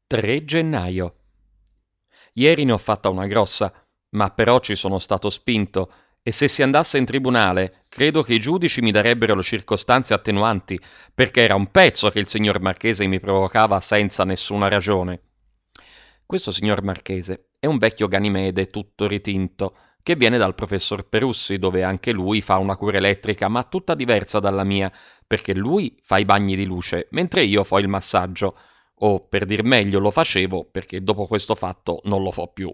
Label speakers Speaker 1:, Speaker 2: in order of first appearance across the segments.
Speaker 1: 3 gennaio. Ieri ne ho fatta una grossa, ma però ci sono stato spinto e se si andasse in tribunale credo che i giudici mi darebbero le circostanze attenuanti, perché era un pezzo che il signor Marchese mi provocava senza nessuna ragione. Questo signor Marchese è un vecchio Ganimede tutto ritinto, che viene dal professor Perussi, dove anche lui fa una cura elettrica, ma tutta diversa dalla mia, perché lui fa i bagni di luce, mentre io fo il massaggio, o per dir meglio lo facevo, perché dopo questo fatto non lo fo più.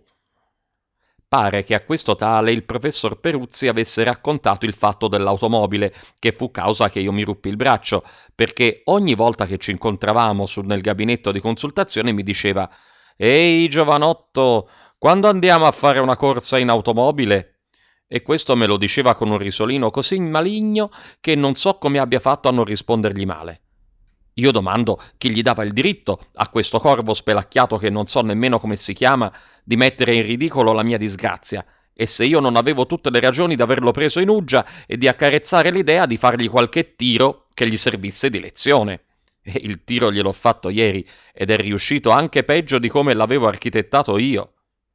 Speaker 1: Pare che a questo tale il professor Peruzzi avesse raccontato il fatto dell'automobile, che fu causa che io mi ruppi il braccio, perché ogni volta che ci incontravamo nel gabinetto di consultazione mi diceva «Ehi, giovanotto, quando andiamo a fare una corsa in automobile?» E questo me lo diceva con un risolino così maligno che non so come abbia fatto a non rispondergli male. Io domando chi gli dava il diritto a questo corvo spelacchiato che non so nemmeno come si chiama di mettere in ridicolo la mia disgrazia, e se io non avevo tutte le ragioni di averlo preso in uggia e di accarezzare l'idea di fargli qualche tiro che gli servisse di lezione. E il tiro gliel'ho fatto ieri ed è riuscito anche peggio di come l'avevo architettato io.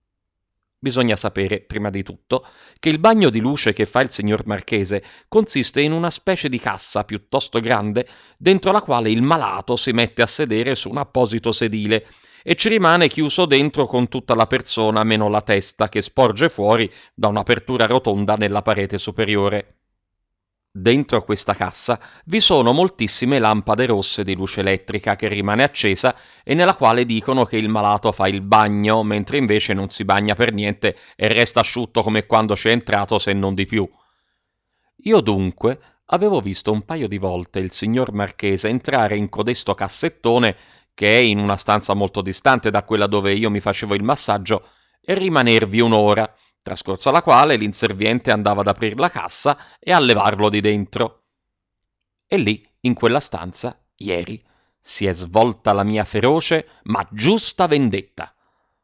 Speaker 1: Bisogna sapere, prima di tutto, che il bagno di luce che fa il signor Marchese consiste in una specie di cassa piuttosto grande, dentro la quale il malato si mette a sedere su un apposito sedile e ci rimane chiuso dentro con tutta la persona meno la testa che sporge fuori da un'apertura rotonda nella parete superiore. Dentro questa cassa vi sono moltissime lampade rosse di luce elettrica che rimane accesa e nella quale dicono che il malato fa il bagno, mentre invece non si bagna per niente e resta asciutto come quando c'è entrato, se non di più. Io dunque avevo visto un paio di volte il signor Marchese entrare in codesto cassettone, che è in una stanza molto distante da quella dove io mi facevo il massaggio, e rimanervi un'ora, trascorsa la quale l'inserviente andava ad aprir la cassa e a levarlo di dentro. E lì, in quella stanza, ieri, si è svolta la mia feroce ma giusta vendetta.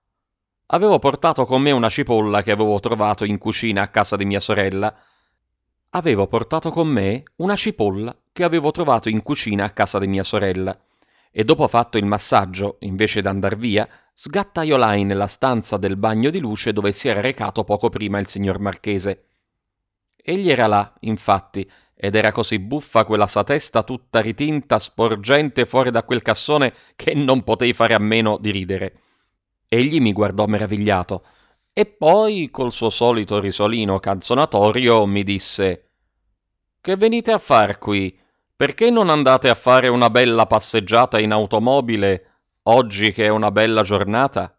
Speaker 1: Avevo portato con me una cipolla che avevo trovato in cucina a casa di mia sorella. Avevo portato con me una cipolla che avevo trovato in cucina a casa di mia sorella. E dopo fatto il massaggio, invece d'andar via, sgattaiolai nella stanza del bagno di luce dove si era recato poco prima il signor Marchese. Egli era là, infatti, ed era così buffa quella sua testa tutta ritinta, sporgente fuori da quel cassone, che non potei fare a meno di ridere. Egli mi guardò meravigliato, e poi, col suo solito risolino canzonatorio, mi disse «Che venite a far qui? Perché non andate a fare una bella passeggiata in automobile, oggi che è una bella giornata?»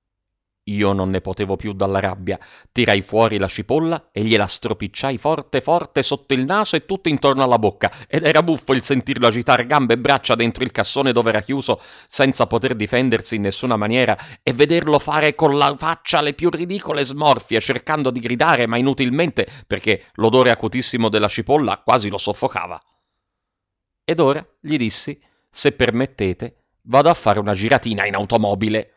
Speaker 1: Io non ne potevo più dalla rabbia, tirai fuori la cipolla e gliela stropicciai forte forte sotto il naso e tutto intorno alla bocca, ed era buffo il sentirlo agitare gambe e braccia dentro il cassone dove era chiuso, senza poter difendersi in nessuna maniera, e vederlo fare con la faccia le più ridicole smorfie, cercando di gridare, ma inutilmente, perché l'odore acutissimo della cipolla quasi lo soffocava. Ed ora, gli dissi, se permettete, vado a fare una giratina in automobile.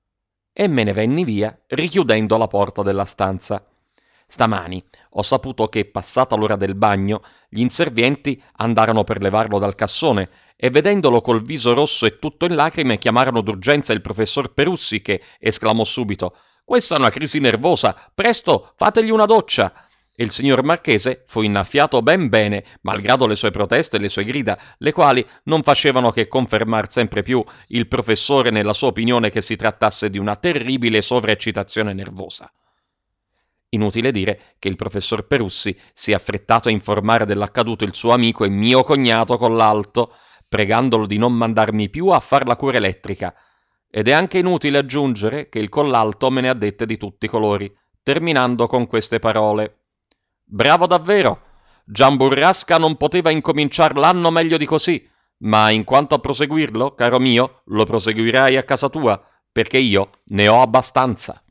Speaker 1: E me ne venni via, richiudendo la porta della stanza. Stamani ho saputo che, passata l'ora del bagno, gli inservienti andarono per levarlo dal cassone e, vedendolo col viso rosso e tutto in lacrime, chiamarono d'urgenza il professor Perussi, che esclamò subito «Questa è una crisi nervosa, presto, fategli una doccia!» E il signor Marchese fu innaffiato ben bene, malgrado le sue proteste e le sue grida, le quali non facevano che confermar sempre più il professore nella sua opinione che si trattasse di una terribile sovraeccitazione nervosa. Inutile dire che il professor Perussi si è affrettato a informare dell'accaduto il suo amico e mio cognato Collalto, pregandolo di non mandarmi più a far la cura elettrica. Ed è anche inutile aggiungere che il Collalto me ne ha dette di tutti i colori, terminando con queste parole. Bravo davvero! Gian Burrasca non poteva incominciar l'anno meglio di così, ma in quanto a proseguirlo, caro mio, lo proseguirai a casa tua, perché io ne ho abbastanza.